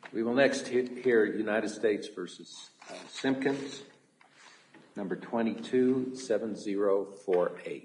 We will next hear United States v. Simpkins, number 227048.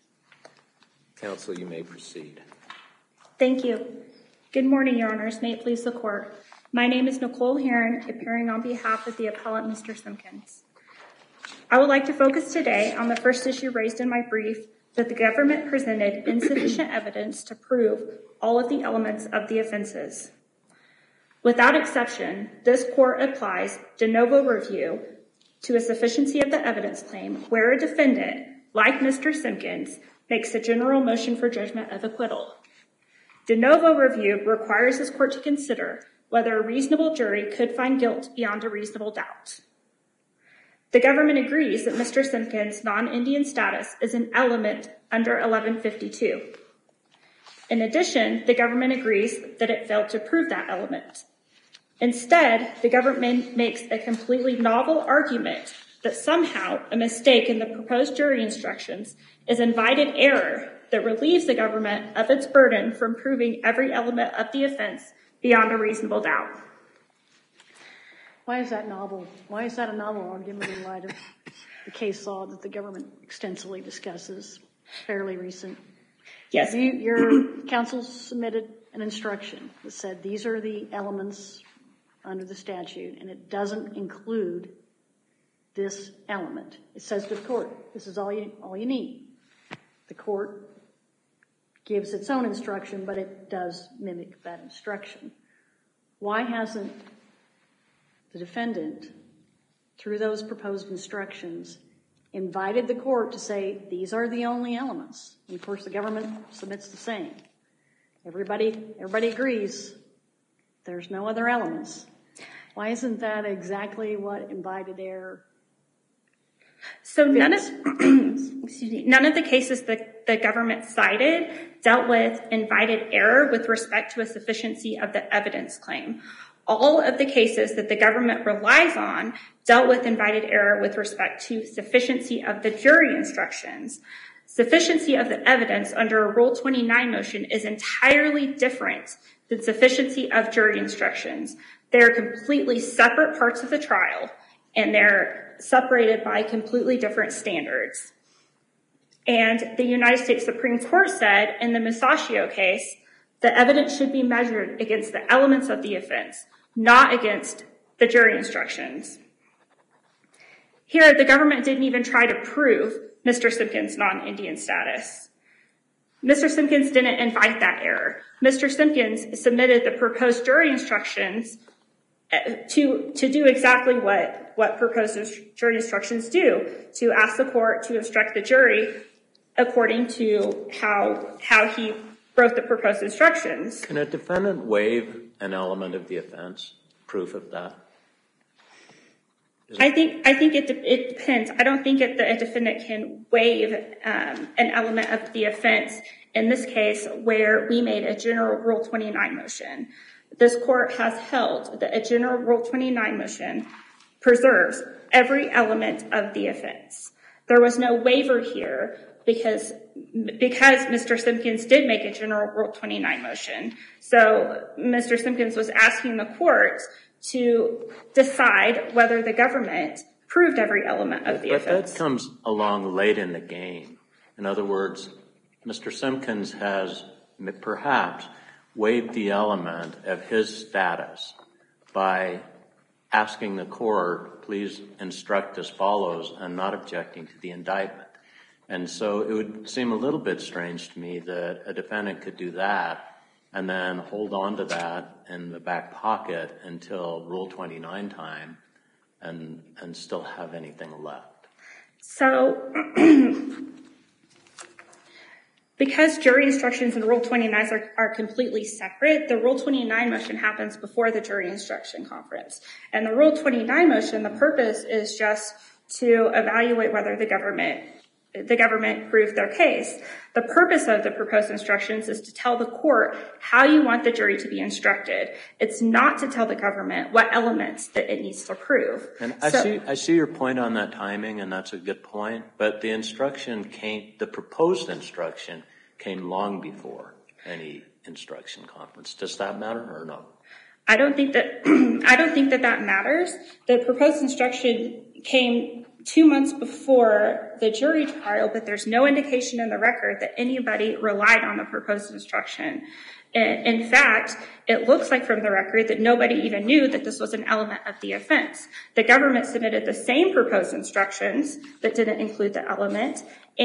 Counsel, you may proceed. Thank you. Good morning, Your Honors. May it please the Court. My name is Nicole Heron, appearing on behalf of the appellant, Mr. Simpkins. I would like to focus today on the first issue raised in my brief, that the government presented insufficient evidence to prove all of the elements of the offenses. Without exception, this Court applies de novo review to a sufficiency of the evidence claim where a defendant, like Mr. Simpkins, makes a general motion for judgment of acquittal. De novo review requires this Court to consider whether a reasonable jury could find guilt beyond a reasonable doubt. The government agrees that Mr. Simpkins' non-Indian status is an element under 1152. In addition, the government agrees that it failed to prove that element. Instead, the government makes a completely novel argument that somehow a mistake in the proposed jury instructions is invited error that relieves the government of its burden from proving every element of the offense beyond a reasonable doubt. Why is that novel? Why is that a novel argument in light of the case law that the government extensively discusses, fairly recent? Yes. Your counsel submitted an instruction that said these are the elements under the statute, and it doesn't include this element. It says to the court, this is all you need. The court gives its own instruction, but it does mimic that instruction. Why hasn't the defendant, through those proposed instructions, invited the court to say these are the only elements? And of course, the government submits the same. Everybody agrees there's no other elements. Why isn't that exactly what invited error? So none of the cases that the government cited dealt with invited error with respect to a sufficiency of the evidence claim. All of the cases that the government relies on dealt with invited error with respect to sufficiency of the jury instructions. Sufficiency of the evidence under a Rule 29 motion is entirely different than sufficiency of jury instructions. They are completely separate parts of the trial, and they're separated by completely different standards. And the United States Supreme Court said in the Musashio case, the evidence should be measured against the elements of the offense, not against the jury instructions. Here, the government didn't even try to prove Mr. Simpkins' non-Indian status. Mr. Simpkins didn't invite that error. Mr. Simpkins submitted the proposed jury instructions to do exactly what proposed jury instructions do, to ask the court to instruct the jury according to how he wrote the proposed instructions. Can a defendant waive an element of the offense, proof of that? I think it depends. I don't think that a defendant can waive an element of the offense in this case where we made a general Rule 29 motion. This court has held that a general Rule 29 motion preserves every element of the offense. There was no waiver here because Mr. Simpkins did make a general Rule 29 motion. So Mr. Simpkins was asking the court to decide whether the government proved every element of the offense. But that comes along late in the game. In other words, Mr. Simpkins has perhaps waived the element of his status by asking the court, please instruct as follows, and not objecting to the indictment. And so it would seem a little bit strange to me that a defendant could do that and then hold on to that in the back pocket until Rule 29 time and still have anything left. So because jury instructions and Rule 29 are completely separate, the Rule 29 motion happens before the jury instruction conference. And the Rule 29 motion, the purpose is just to evaluate whether the government proved their case. The purpose of the proposed instructions is to tell the court how you want the jury to be instructed. It's not to tell the government what elements that it needs to prove. And I see your point on that timing, and that's a good point. But the proposed instruction came long before any instruction conference. Does that matter or no? I don't think that matters. The proposed instruction came 2 months before the jury trial, but there's no indication in the record that anybody relied on the proposed instruction. In fact, it looks like from the record that nobody even knew that this was an element of the offense. The government submitted the same proposed instructions that didn't include the element,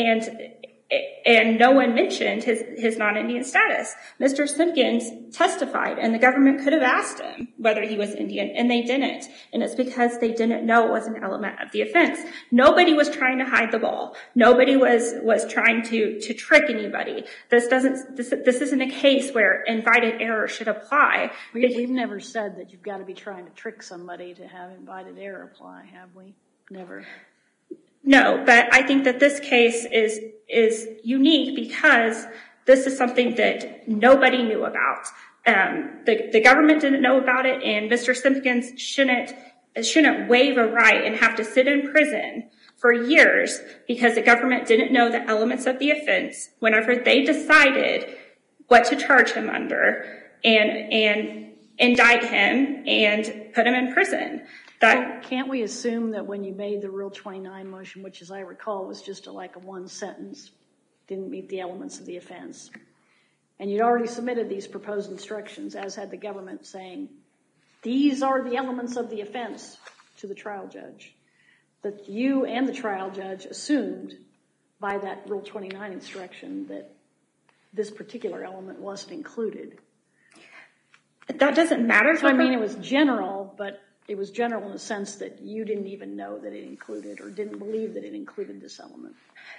and no one mentioned his non-Indian status. Mr. Simpkins testified, and the government could have asked him whether he was Indian, and they didn't. And it's because they didn't know it was an element of the offense. Nobody was trying to hide the ball. Nobody was trying to trick anybody. This isn't a case where invited error should apply. We've never said that you've got to be trying to trick somebody to have invited error apply, have we? Never. No, but I think that this case is unique because this is something that nobody knew about. The government didn't know about it, and Mr. Simpkins shouldn't waive a right and have to sit in prison for years because the government didn't know the elements of the offense whenever they decided what to charge him under and indict him and put him in prison. Well, can't we assume that when you made the Rule 29 motion, which as I recall was just like a one sentence, didn't meet the elements of the offense, and you'd already submitted these proposed instructions, as had the government, saying, these are the elements of the offense to the trial judge, that you and the trial judge assumed by that Rule 29 instruction that this particular element wasn't included? That doesn't matter. So, I mean, it was general, but it was general in the sense that you didn't even know that it included or didn't believe that it included this element.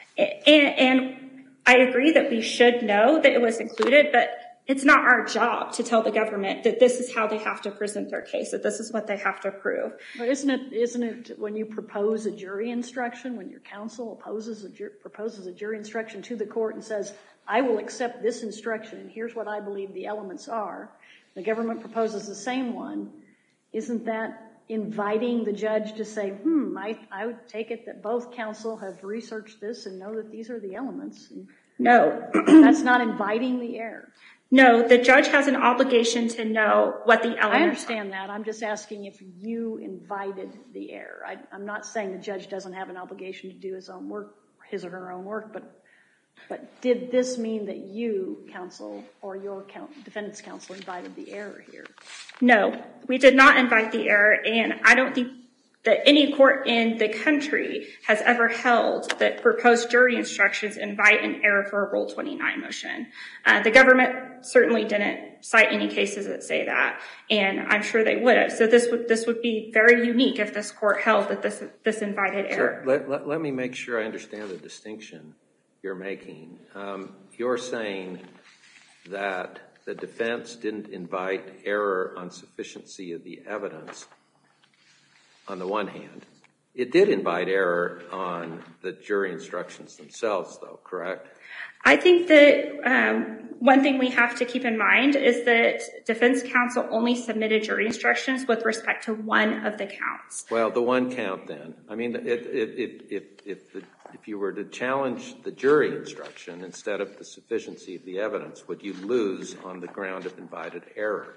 And I agree that we should know that it was included, but it's not our job to tell the government that this is how they have to present their case, that this is what they have to prove. But isn't it when you propose a jury instruction, when your counsel proposes a jury instruction to the court and says, I will accept this instruction and here's what I believe the elements are, the government proposes the same one, isn't that inviting the judge to say, I would take it that both counsel have researched this and know that these are the elements? No. That's not inviting the error. No, the judge has an obligation to know what the elements are. I understand that. I'm just asking if you invited the error. I'm not saying the judge doesn't have an obligation to do his own work, his or her own work, but did this mean that you, counsel, or your defendant's counsel invited the error here? No, we did not invite the error, and I don't think that any court in the country has ever held that proposed jury instructions invite an error for a Rule 29 motion. The government certainly didn't cite any cases that say that, and I'm sure they would have. So this would be very unique if this court held that this invited error. So let me make sure I understand the distinction you're making. You're saying that the defense didn't invite error on sufficiency of the evidence on the one hand. It did invite error on the jury instructions themselves, though, correct? I think that one thing we have to keep in mind is that defense counsel only submitted jury instructions with respect to one of the counts. Well, the one count then. I mean, if you were to challenge the jury instruction instead of the sufficiency of the evidence, would you lose on the ground of invited error?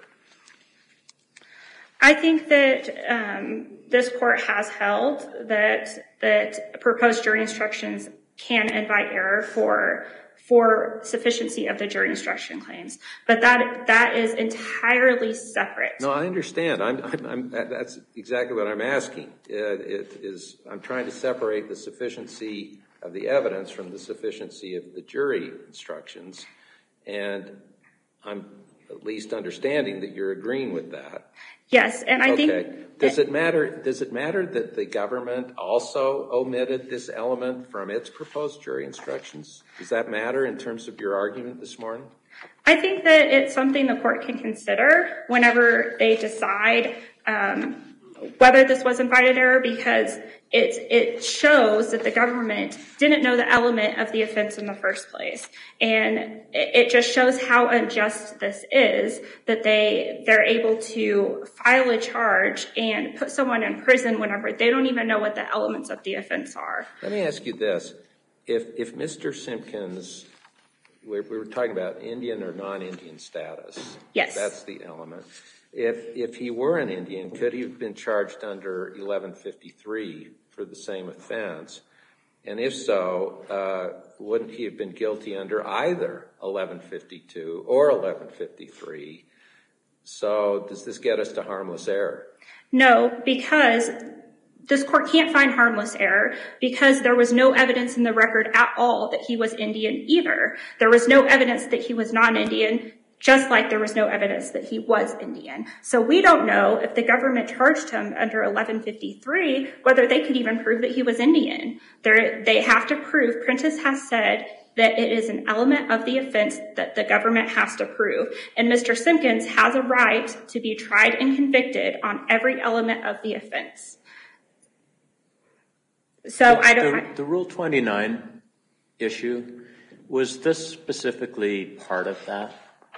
I think that this court has held that proposed jury instructions can invite error for sufficiency of the jury instruction claims, but that is entirely separate. No, I understand. That's exactly what I'm asking. I'm trying to separate the sufficiency of the evidence from the sufficiency of the jury instructions, and I'm at least understanding that you're agreeing with that. Yes, and I think... Okay. Does it matter that the government also omitted this element from its proposed jury instructions? Does that matter in terms of your argument this morning? I think that it's something the court can consider whenever they decide whether this was invited error, because it shows that the government didn't know the element of the offense in the first place. And it just shows how unjust this is, that they're able to file a charge and put someone in prison whenever they don't even know what the elements of the offense are. Let me ask you this. If Mr. Simpkins we were talking about Indian or non-Indian status. Yes. That's the element. If he were an Indian, could he have been charged under 1153 for the same offense? And if so, wouldn't he have been guilty under either 1152 or 1153? So does this get us to harmless error? No, because this court can't find harmless error because there was no evidence in the record at all that he was Indian either. There was no evidence that he was non-Indian, just like there was no evidence that he was Indian. So we don't know if the government charged him under 1153, whether they could even prove that he was Indian. They have to prove, Prentice has said, that it is an element of the offense that the government has to prove. And Mr. Simpkins has a right to be tried and convicted on every element of the offense. So The Rule 29 issue, was this specifically part of that?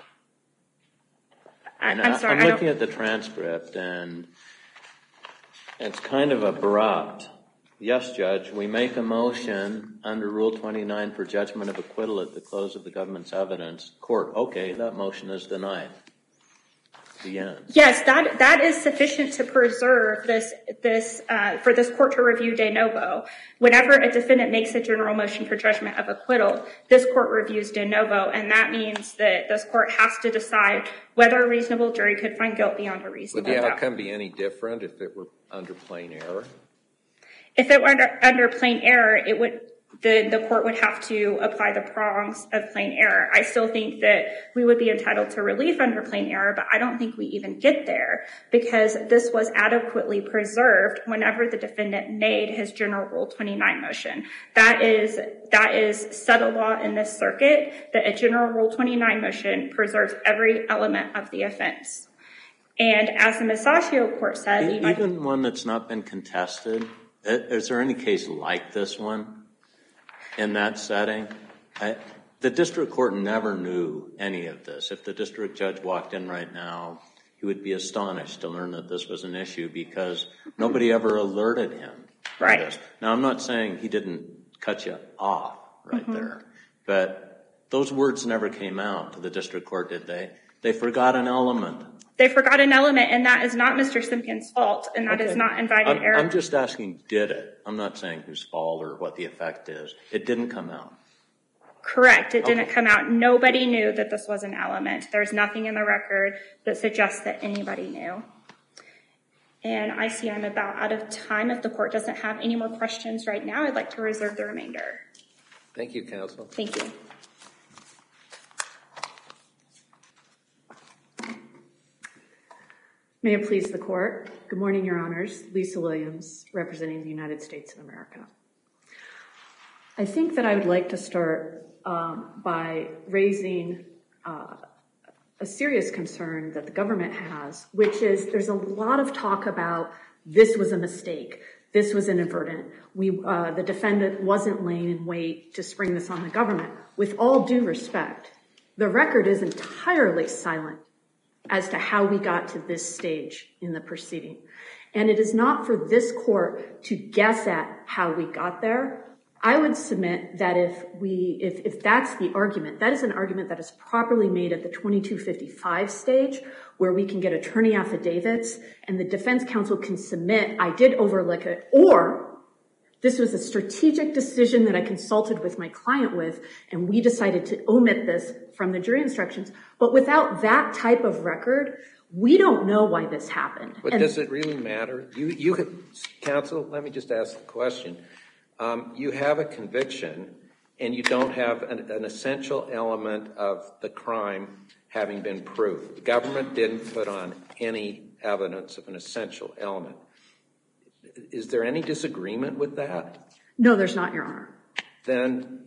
I'm sorry. I'm looking at the transcript, and it's kind of abrupt. Yes, Judge, we make a motion under Rule 29 for judgment of acquittal at the close of the government's evidence. Court, okay, that motion is denied. The end. Yes, that is sufficient to preserve this for this court to review de novo. Whenever a defendant makes a general motion for judgment of acquittal, this court reviews de novo, and that means that this court has to decide whether a reasonable jury could find guilt beyond a reasonable doubt. Would the outcome be any different if it were under plain error? If it were under plain error, the court would have to apply the prongs of plain error. I still think that we would be entitled to relief under plain error, but I don't think we even get there because this was adequately preserved whenever the defendant made his general Rule 29 motion. That is settled law in this circuit, that a general Rule 29 motion preserves every element of the offense. And as the Masaccio court said... Even one that's not been contested, is there any case like this one? In that setting, the district court never knew any of this. If the district judge walked in right now, he would be astonished to learn that this was an issue because nobody ever alerted him. Right. To this. Now, I'm not saying he didn't cut you off right there, but those words never came out to the district court, did they? They forgot an element. They forgot an element, and that is not Mr. Simpkins' fault, and that is not invited error. I'm just asking, did it? I'm not saying whose fault or what the effect is. It didn't come out. Correct. It didn't come out. Nobody knew that this was an element. There's nothing in the record that suggests that anybody knew. And I see I'm about out of time. If the court doesn't have any more questions right now, I'd like to reserve the remainder. Thank you, counsel. Thank you. May it please the court. Good morning, Your Honors. Lisa Williams, representing the United States of America. I think that I would like to start by raising a serious concern that the government has, which is there's a lot of talk about this was a mistake. This was inadvertent. The defendant wasn't laying in wait to spring this on the government. With all due respect, the record is entirely silent as to how we got to this stage in the proceeding. And it is not for this court to guess at how we got there. I would submit that if that's the argument, that is an argument that is properly made at the 2255 stage, where we can get attorney affidavits and the defense counsel can submit, I did overlook it, or this was a strategic decision that I consulted with my client with, and we decided to omit this from the jury instructions. But without that type of record, we don't know why this happened. But does it really matter? Counsel, let me just ask the question. You have a conviction, and you don't have an essential element of the crime having been proved. The government didn't put on any evidence of an essential element. Is there any disagreement with that? No, there's not, Your Honor. Then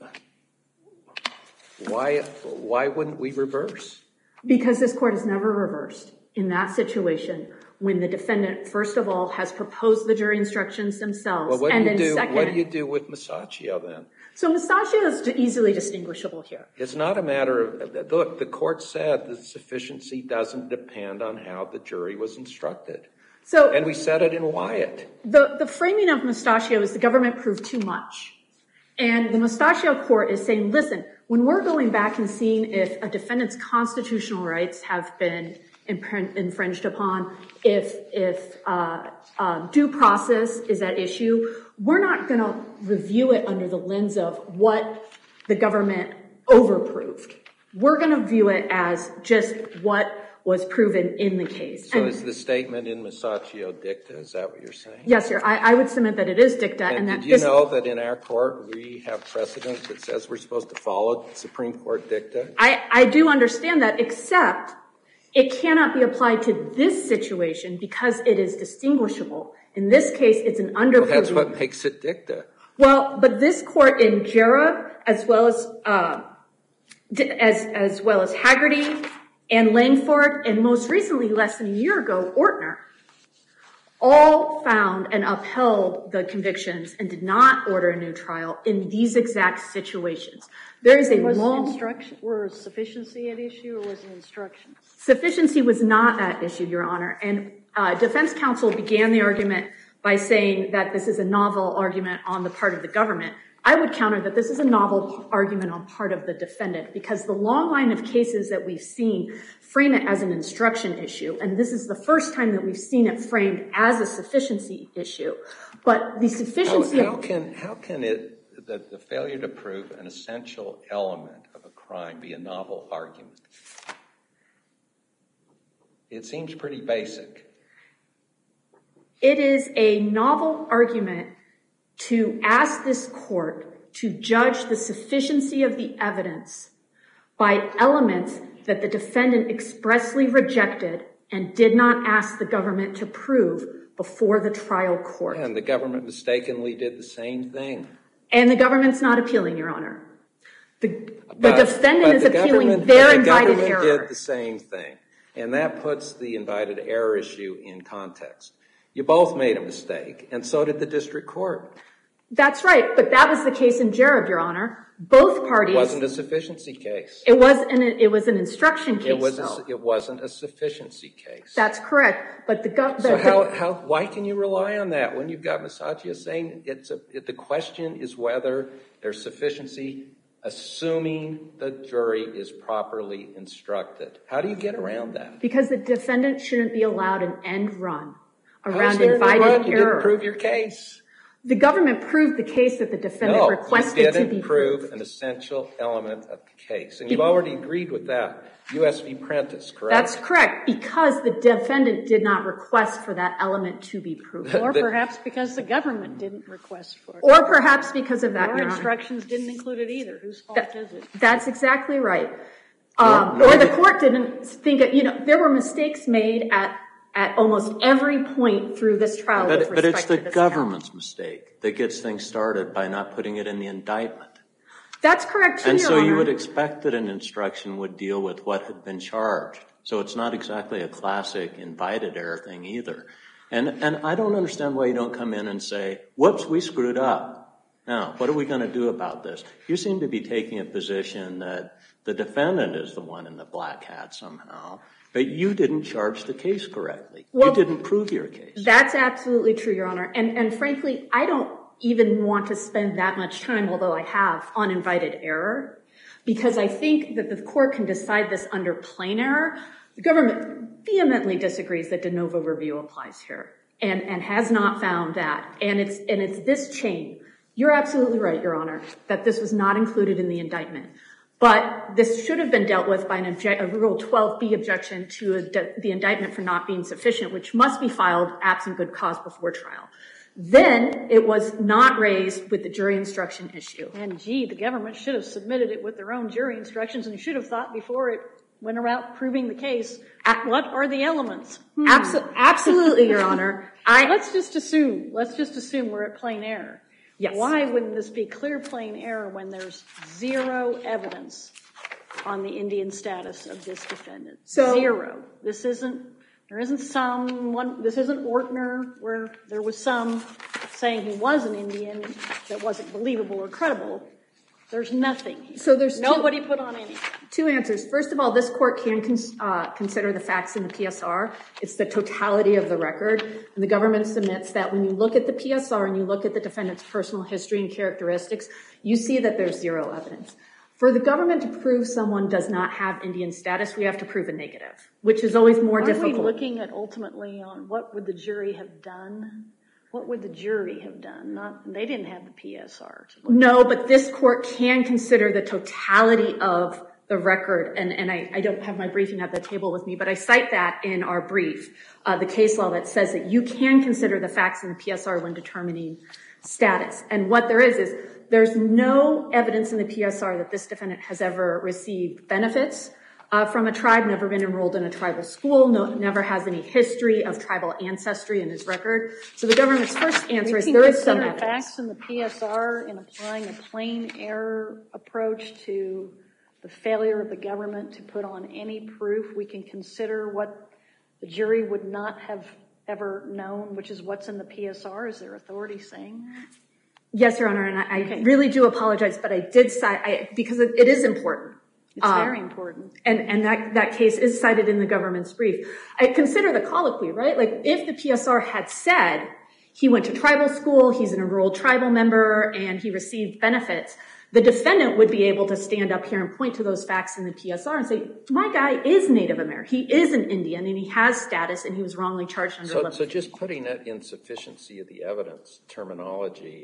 why wouldn't we reverse? Because this court has never reversed in that situation when the defendant, first of all, has proposed the jury instructions themselves. Well, what do you do with Masaccio then? So Masaccio is easily distinguishable here. It's not a matter of, look, the court said that sufficiency doesn't depend on how the jury was instructed. And we said it in Wyatt. The framing of Masaccio is the government proved too much. And the Masaccio court is saying, listen, when we're going back and seeing if a defendant's constitutional rights have been infringed upon, if due process is at issue, we're not going to review it under the lens of what the government overproved. We're going to view it as just what was proven in the case. So is the statement in Masaccio dicta? Is that what you're saying? Yes, sir. I would submit that it is dicta. And did you know that in our court we have precedent that says we're supposed to follow Supreme Court dicta? I do understand that, except it cannot be applied to this situation because it is distinguishable. In this case, it's an underproving. Well, that's what makes it dicta. Well, but this court in Jarrah, as well as Haggerty and Langford, and most recently, less than a year ago, Ortner, all found and upheld the convictions and did not order a new trial in these exact situations. There is a Was sufficiency at issue, or was it instruction? Sufficiency was not at issue, Your Honor. And defense counsel began the argument by saying that this is a novel argument on the part of the government. I would counter that this is a novel argument on part of the defendant, because the long line of cases that we've seen frame it as an instruction issue, and this is the first time that we've seen it framed as a sufficiency issue. But the sufficiency how can the failure to prove an essential element of a crime be a novel argument? It seems pretty basic. It is a novel argument to ask this court to judge the sufficiency of the evidence by elements that the defendant expressly rejected and did not ask the government to prove before the trial court. And the government mistakenly did the same thing. And the government's not appealing, Your Honor. The defendant is appealing their invited error. The government did the same thing. And that puts the invited error issue in context. You both made a mistake, and so did the district court. That's right, but that was the case in Jarrah, Your Honor. Both parties... It wasn't a sufficiency case. It was an instruction case, though. It wasn't a sufficiency case. That's correct, but why can you rely on that when you've got Masaccio saying the question is whether there's sufficiency, assuming the jury is properly instructed? How do you get around that? Because the defendant shouldn't be allowed an end run around invited error. You didn't prove your case. The government proved the case that the defendant requested to be proved. No, you didn't prove an essential element of the case. And you've already agreed with that. U.S. v. Prentice, correct? That's correct, because the defendant did not request for that element to be proved. Or perhaps because the government didn't request for it. Or perhaps because of that, Your Honor. Your instructions didn't include it either. Whose fault is it? That's exactly right. Or the court didn't think it. There were mistakes made at almost every point through this trial with respect to this. But it's the government's mistake that gets things started by not putting it in the indictment. That's correct, too, Your Honor. And so you would expect that an instruction would deal with what had been charged. So it's not exactly a classic invited error thing either. And I don't understand why you don't come in and say, whoops, we screwed up. Now, what are we going to do about this? You seem to be taking a position that the defendant is the one in the black hat somehow. But you didn't charge the case correctly. You didn't prove your case. That's absolutely true, Your Honor. And frankly, I don't even want to spend that much time, although I have, on invited error, because I think that the court can decide this under plain error. The government vehemently disagrees that de novo review applies here and has not found that. And it's this chain. You're absolutely right, Your Honor, that this was not included in the indictment. But this should have been dealt with by a Rule 12b objection to the indictment for not being sufficient, which must be filed absent good cause before trial. Then it was not raised with the jury instruction issue. And gee, the government should have submitted it with their own jury instructions and should have thought before it went around proving the case, what are the elements? Absolutely, Your Honor. Let's just assume we're at plain error. Yes. Why wouldn't this be clear plain error when there's zero evidence on the Indian status of this defendant? Zero. This isn't Ortner where there was some saying he was an Indian that wasn't believable or credible. There's nothing. So there's nobody put on anything. Two answers. First of all, this court can consider the facts in the PSR. It's the totality of the record. And the government submits that when you look at the PSR and you look at the defendant's personal history and characteristics, you see that there's zero evidence. For the government to prove someone does not have Indian status, we have to prove a negative, which is always more difficult. Aren't we looking at ultimately on what would the jury have done? What would the jury have done? They didn't have the PSR. No, but this court can consider the totality of the record, and I don't have my briefing at the table with me, but I cite that in our brief, the case law that says that you can consider the facts in the PSR when determining status. And what there is there's no evidence in the PSR that this defendant has ever received benefits from a tribe, never been enrolled in a tribal school, never has any history of tribal ancestry in his record. So the government's first answer is there is some evidence. Facts in the PSR in applying a plain error approach to the failure of the government to put on any proof. We can consider what the jury would not have ever known, which is what's in the PSR. Is there authority saying that? Yes, Your Honor, and I really do apologize, but I did cite, because it is important. It's very important. And that case is cited in the government's brief. I consider the colloquy, right? Like, if the PSR had said he went to tribal school, he's an enrolled tribal member, and he received benefits, the defendant would be able to stand up here and point to those facts in the PSR and say, my guy is Native American, he is an Indian, and he has status, and he was wrongly charged under 11. So just putting that insufficiency of the evidence terminology,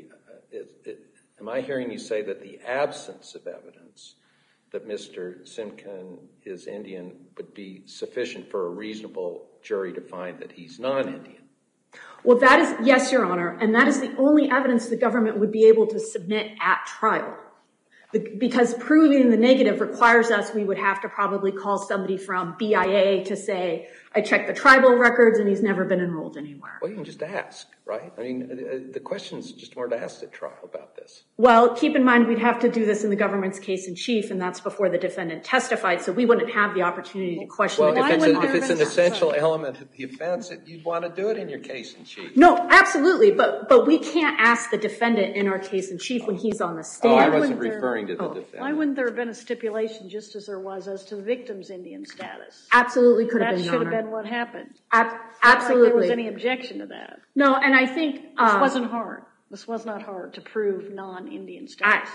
am I hearing you say that the absence of evidence that Mr. Simkin is Indian would be sufficient for a reasonable jury to find that he's non-Indian? Well, that is, yes, Your Honor, and that is the only evidence the government would be able to submit at trial. Because proving the negative requires us, we would have to probably call somebody from BIA to say, I checked the tribal records and he's never been enrolled anywhere. Well, you can just ask, right? I mean, the question's just more to ask at trial about this. Well, keep in mind, we'd have to do this in the government's case in chief, and that's before the defendant testified, so we wouldn't have the opportunity to question the defendant. If it's an essential element of the offense, you'd want to do it in your case in chief. No, absolutely, but we can't ask the defendant in our case in chief when he's on the stand. Oh, I wasn't referring to the defendant. Why wouldn't there have been a stipulation just as there was as to the victim's Indian status? Absolutely could have been, Your That should have Honor. been what happened. Absolutely. Not like there was any objection to that. No, and I think... This wasn't hard. This was not hard to prove non-Indian status.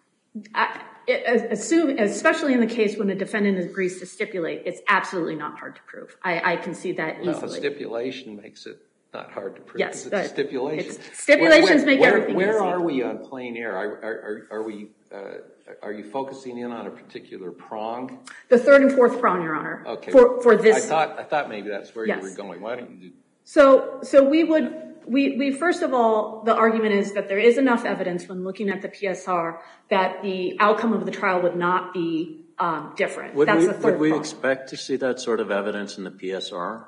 Especially in the case when the defendant agrees to stipulate, it's absolutely not hard to prove. I can see that easily. Well, a stipulation makes it not hard to prove. Yes, it's a stipulation. Stipulations make everything easy. Where are we on plain error? Are you focusing in on a particular prong? The third and fourth prong, Your Honor. Okay. For this. I thought maybe that's where Yes. you were going. Why don't you do? So we first of all, the argument is that there is enough evidence when looking at the PSR that the outcome of the trial would not be different. That's the third prong. Would we expect to see that sort of evidence in the PSR?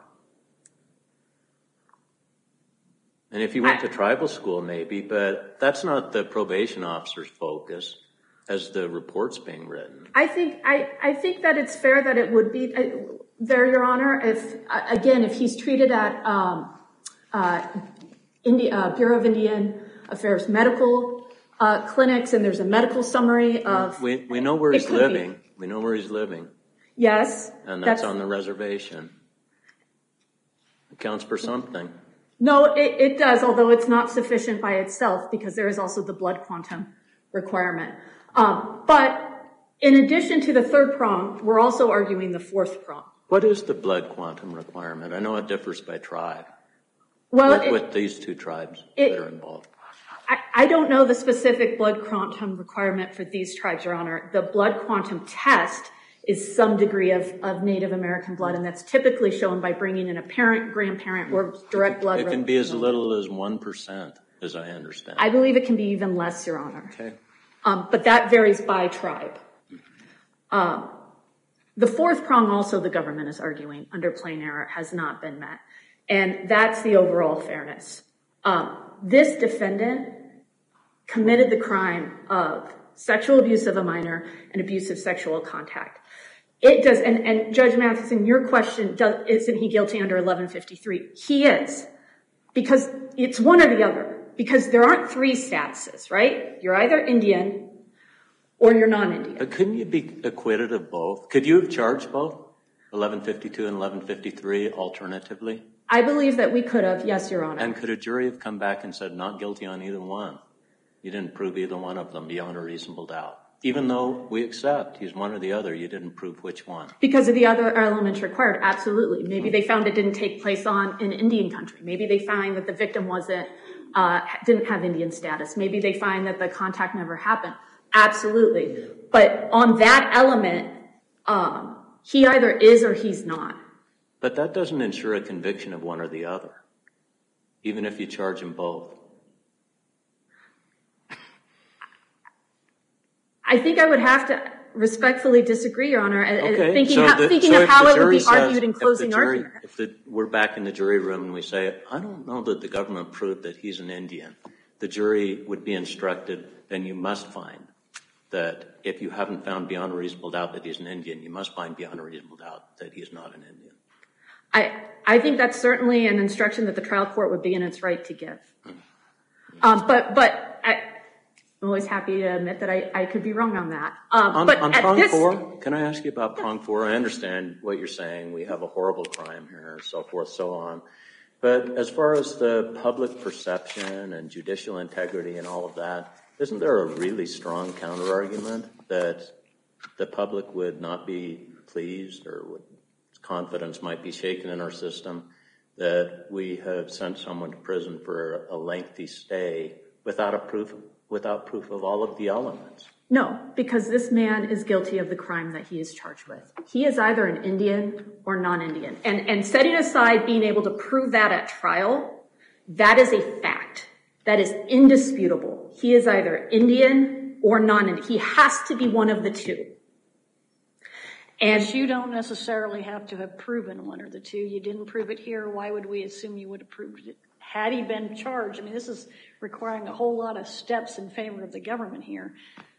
And if you went to tribal school, maybe, but that's not the probation officer's focus as the report's being written. I think that it's fair that it would be there, Your Honor, if he's treated at Bureau of Indian Affairs medical clinics and there's a medical summary of... We know where he's living. We know where he's living. Yes. And that's on the reservation. It counts for something. No, it does, although it's not sufficient by itself because there is also the blood quantum requirement. But in addition to the third prong, we're also arguing the fourth prong. What is the blood quantum requirement? I know it differs by tribe. Well, with these two tribes that are involved. I don't know the specific blood quantum requirement for these tribes, Your Honor. The blood quantum test is some degree of Native American blood, and that's typically shown by bringing in a parent, grandparent, or direct blood. It can be as little as 1%, as I understand. I believe it can be even less, Your Honor. Okay. But that varies by tribe. The fourth prong also the government is arguing under plain error has not been met. And that's the overall fairness. This defendant committed the crime of sexual abuse of a minor and abusive sexual contact. It does, and Judge Matheson, your question, isn't he guilty under 1153? He is, because it's one or the other, because there aren't three statuses, right? You're either Indian or you're non-Indian. But couldn't you be acquitted of both? Could you have charged both, 1152 and 1153, alternatively? I believe that we could have, yes, Your Honor. And could a jury have come back and said not guilty on either one? You didn't prove either one of them beyond a reasonable doubt. Even though we accept he's one or the other, you didn't prove which one. Because of the other elements required, absolutely. Maybe they found it didn't take place in Indian country. Maybe they find that the victim didn't have Indian status. Maybe they find that the contact never happened. Absolutely. But on that element, he either is or he's not. But that doesn't ensure a conviction of one or the other, even if you charge them both. I think I would have to respectfully disagree, Your Honor, thinking So of how if it the would be jury argued in says- closing if the jury- argument. If we're back in the jury room and we say, I don't know that the government proved that he's an Indian, the jury would be instructed, then you must find that if you haven't found beyond a reasonable doubt that he's an Indian, you must find beyond a reasonable doubt that he's not an Indian. I think that's certainly an instruction that the trial court would be in its right to give. But I'm always happy to admit that I could be wrong on that. On prong 4, can I ask you about prong 4? I understand what you're saying. We have a horrible crime here, so forth, so on. But as far as the public perception and judicial integrity and all of that, isn't there a really strong counter-argument that the public would not be pleased or confidence might be shaken in our system that we have sent someone to prison for a lengthy stay without proof of all of the elements? No, because this man is guilty of the crime that he is charged with. He is either an Indian or non-Indian. And setting aside being able to prove that at trial, that is a fact. That is indisputable. He is either Indian or non-Indian. He has to be one of the two. And you don't necessarily have to have proven one or the two. You didn't prove it here. Why would we assume you would have proved it had he been charged? I mean, this is requiring a whole lot of steps in favor of the government here.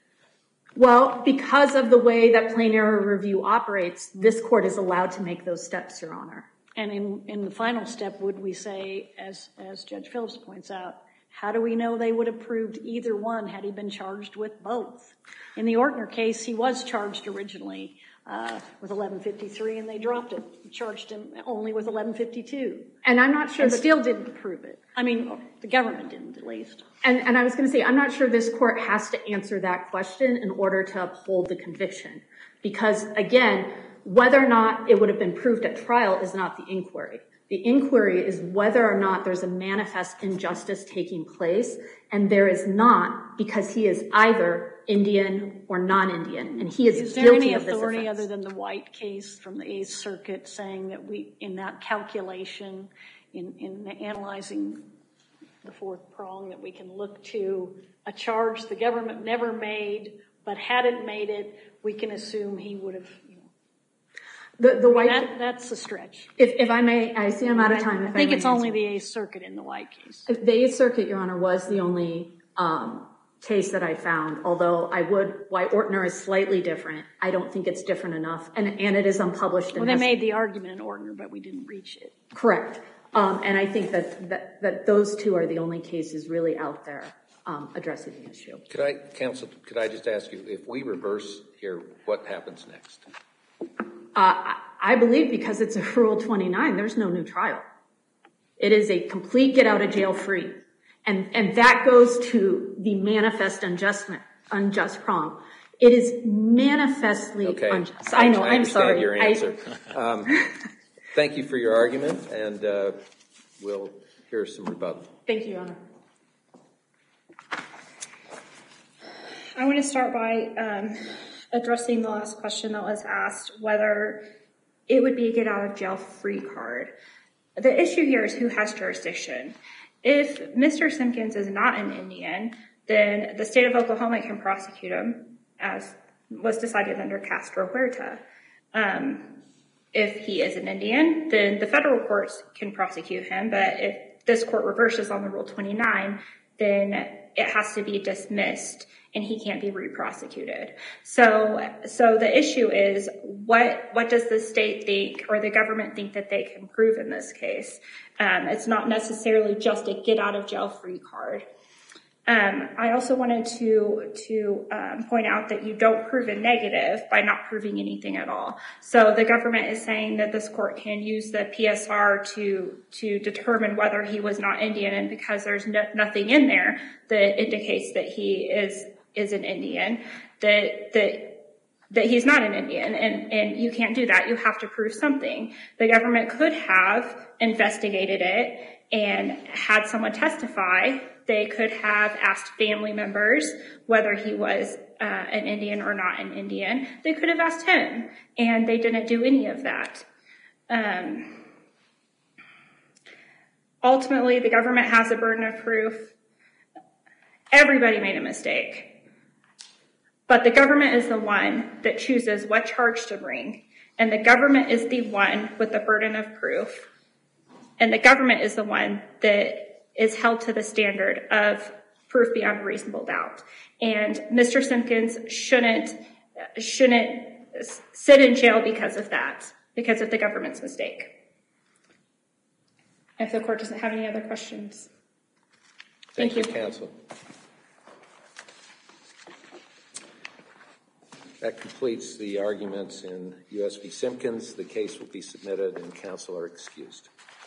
Well, because of the way that plain error review operates, this court is allowed to make those steps, Your Honor. And in the final step, would we say, as Judge Phillips points out, how do we know they would have proved either one had he been charged with both? In the Ortner case, he was charged originally with 1153, and they dropped it. Charged him only with 1152. And I'm not sure and still didn't prove it. I mean, the government didn't, at least. And I was going to say, I'm not sure this court has to answer that question in order to uphold the conviction. Because, again, whether or not it would have been proved at trial is not the inquiry. The inquiry is whether or not there's a manifest injustice taking place, and there is not, because he is either Indian or non-Indian, and he is guilty of this offense. Is there any authority other than the White case from the Eighth Circuit saying that in that calculation, in analyzing the fourth prong, that we can look to a charge the government never made, but hadn't made it, we can assume he would have... That's a stretch. If I may, I see I'm out of time. I think it's only the Eighth Circuit in the White case. The Eighth Circuit, Your Honor, was the only case that I found, although why Ortner is slightly different. I don't think it's different enough, and it is unpublished. Well, they made the argument in Ortner, but we didn't reach it. Correct. And I think that those two are the only cases really out there addressing the issue. Counsel, could I just ask you, if we reverse here, what happens next? I believe because it's a Rule 29, there's no new trial. It is a complete get out of jail free. And that goes to the manifest unjust prong. It is manifestly unjust. I know, I'm sorry. I understand your answer. Thank you for your argument, and we'll hear some rebuttal. Thank you, Your Honor. I want to start by addressing the last question that was asked, whether it would be a get out of jail free card. The issue here is who has jurisdiction. If Mr. Simpkins is not an Indian, then the state of Oklahoma can prosecute him, as was decided under Castro Huerta. If he is an Indian, then the federal courts can prosecute him, but if this court reverses on the Rule 29, then it has to be dismissed and he can't be re-prosecuted. So the issue is, what does the state think or the government think that they can prove in this case? It's not necessarily just a get out of jail free card. I also wanted to point out that you don't prove a negative by not proving anything at all. So the government is saying that this court can use the PSR to determine whether he was not Indian, and because there's nothing in there that indicates that he is an Indian, that he's not an Indian, and you can't do that. You have to prove something. The government could have investigated it and had someone testify. They could have asked family members whether he was an Indian or not an Indian. They could have asked him, and they didn't do any of that. Ultimately, the government has a burden of proof. Everybody made a mistake. But the government is the one that chooses what charge to bring. And the government is the one with the burden of proof. And the government is the one that is held to the standard of proof beyond a reasonable doubt. And Mr. Simpkins shouldn't sit in jail because of that, because of the government's mistake. If the court doesn't have any other questions. Thank you. Counsel. That completes the arguments in U.S. v. Simpkins. The case will be submitted and counsel are excused.